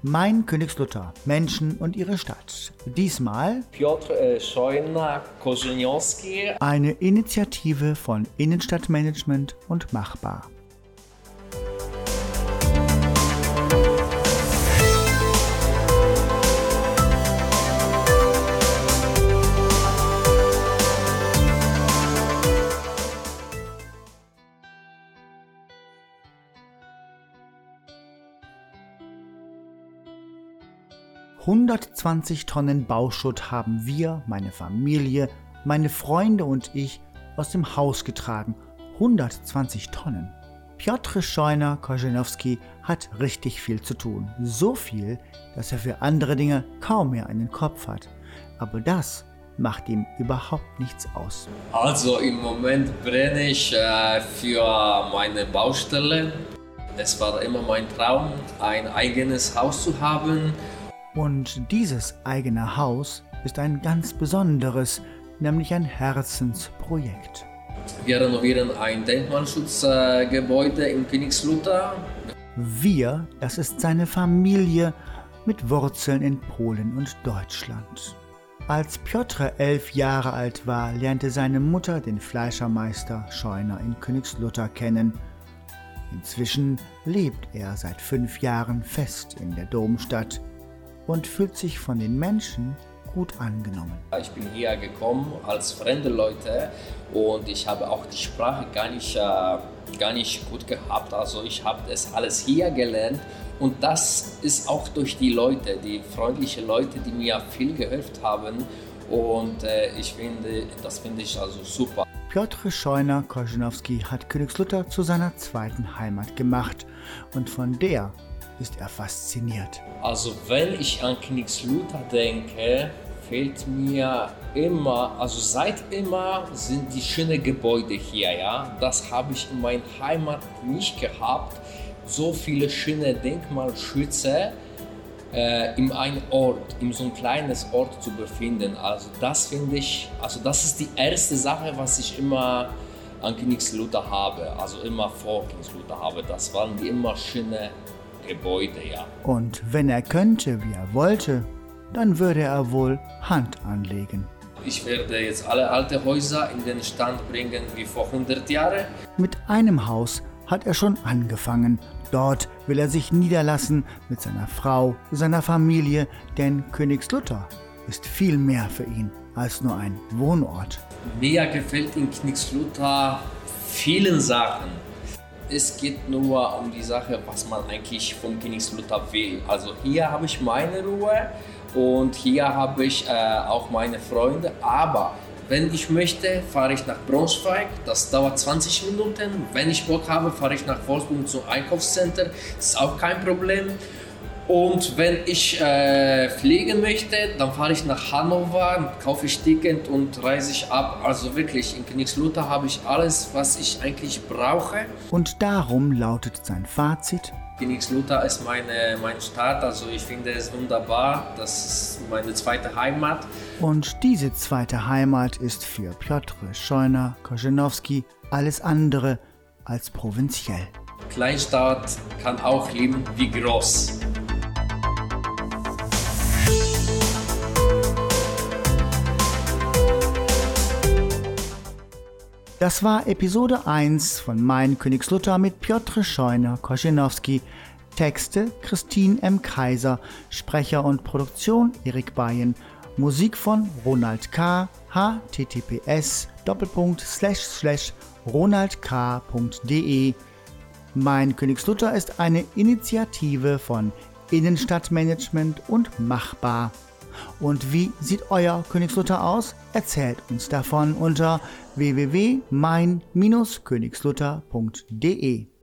Mein Königslutter, Menschen und ihre Stadt. Diesmal Piotr Scheuner-Korzeniowski. Eine Initiative von Innenstadtmanagement und Machbar. ...120 Tonnen Bauschutt haben wir, meine Familie, meine Freunde und ich aus dem Haus getragen. 120 Tonnen. Piotr Scheuner-Korzeniowski hat richtig viel zu tun. So viel, dass er für andere Dinge kaum mehr einen Kopf hat. Aber das macht ihm überhaupt nichts aus. Also im Moment brenne ich für meine Baustelle. Es war immer mein Traum, ein eigenes Haus zu haben. Und dieses eigene Haus ist ein ganz besonderes, nämlich ein Herzensprojekt. Wir renovieren ein Denkmalschutzgebäude in Königslutter. Wir, das ist seine Familie mit Wurzeln in Polen und Deutschland. Als Piotr 11 Jahre alt war, lernte seine Mutter den Fleischermeister Scheuner in Königslutter kennen. Inzwischen lebt er seit 5 Jahren fest in der Domstadt und fühlt sich von den Menschen gut angenommen. Ich bin hierher gekommen als fremde Leute und ich habe auch die Sprache gar nicht gut gehabt. Also ich habe das alles hier gelernt und das ist auch durch die Leute, die freundlichen Leute, die mir viel geholfen haben und das finde ich also super. Piotr Scheuner-Korzeniowski hat Königslutter zu seiner zweiten Heimat gemacht und von der ist er fasziniert. Also wenn ich an Königslutter denke, fehlt mir immer, also seit immer sind die schönen Gebäude hier, ja. Das habe ich in meiner Heimat nicht gehabt. So viele schöne Denkmalschützer in einem Ort, in so ein kleines Ort zu befinden. Also das finde ich, also das ist die erste Sache, was ich immer an Königslutter habe, also immer vor Königslutter habe. Das waren die immer schöne Gebäude, ja. Und wenn er könnte, wie er wollte, dann würde er wohl Hand anlegen. Ich werde jetzt alle alten Häuser in den Stand bringen wie vor 100 Jahren. Mit einem Haus hat er schon angefangen. Dort will er sich niederlassen mit seiner Frau, seiner Familie, denn Königslutter ist viel mehr für ihn als nur ein Wohnort. Mir gefällt in Königslutter vielen Sachen. Es geht nur um die Sache, was man eigentlich vom Königslutter will. Also hier habe ich meine Ruhe und hier habe ich auch meine Freunde. Aber wenn ich möchte, fahre ich nach Braunschweig. Das dauert 20 Minuten. Wenn ich Bock habe, fahre ich nach Wolfsburg zum Einkaufscenter. Das ist auch kein Problem. Und wenn ich fliegen möchte, dann fahre ich nach Hannover, kaufe ich Ticket und reise ich ab. Also wirklich, in Königslutter habe ich alles, was ich eigentlich brauche. Und darum lautet sein Fazit: Königslutter ist meine Stadt, also ich finde es wunderbar. Das ist meine zweite Heimat. Und diese zweite Heimat ist für Piotr Scheuner-Korzeniowski alles andere als provinziell. Kleinstadt kann auch leben wie groß. Das war Episode 1 von Mein Königslutter mit Piotr Scheuner-Korzeniowski. Texte Christine M. Kaiser, Sprecher und Produktion Erik Bayen, Musik von Ronald K. https://ronaldk.de. Mein Königslutter ist eine Initiative von Innenstadtmanagement und Machbar. Und wie sieht euer Königslutter aus? Erzählt uns davon unter www.mein-königslutter.de.